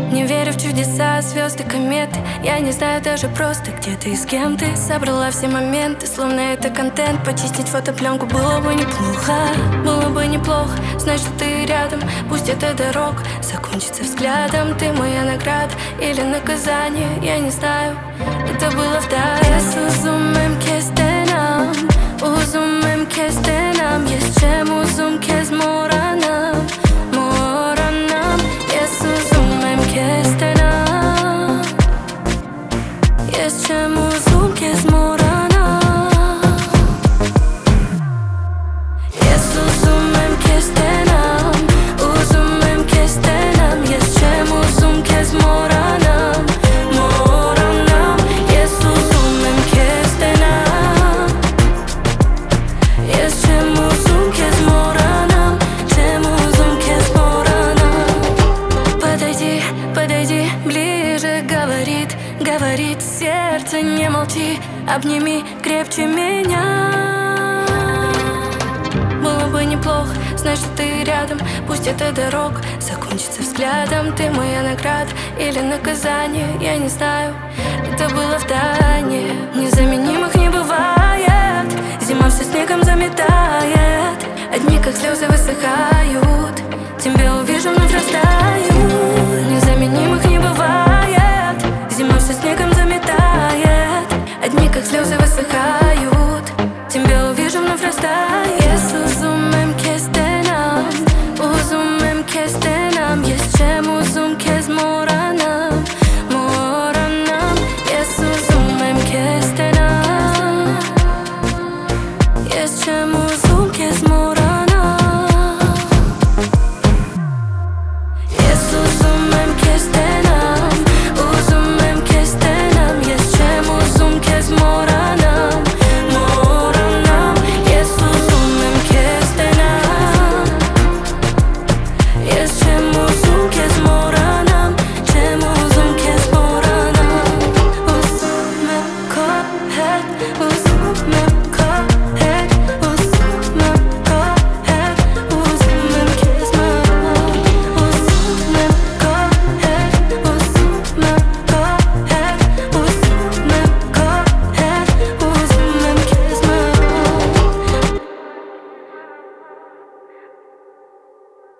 Не верю в чудеса, звезды, кометы. Я не знаю даже просто, где ты и с кем ты. Собрала все моменты, словно это контент. Почистить фотопленку было бы неплохо. Было бы неплохо, знать, что ты рядом. Пусть эта дорога закончится взглядом. Ты моя награда или наказание, я не знаю. Это было в тайне. Uzun kestem, uzun kestem. Есть чем uzun kez moranam, moranam. Есть uzun kestem, есть чем uzun kez moranam. Есть uzun kestem, uzun kestem. Есть чем uzun kez moranam, moranam. Есть uzun kestem, есть чем uzun kez moranam, чем uzun kez moranam. Подойди, подойди ближе, говорит, говорит сердце, не молчи, обними крепче меня. Было бы неплохо, знать, что ты рядом. Пусть эта дорога закончится взглядом. Ты моя награда или наказание, я не знаю. Это было в тайне. Незаменимых не бывает. Зима все снегом заметает. Одни как слезы высыхают.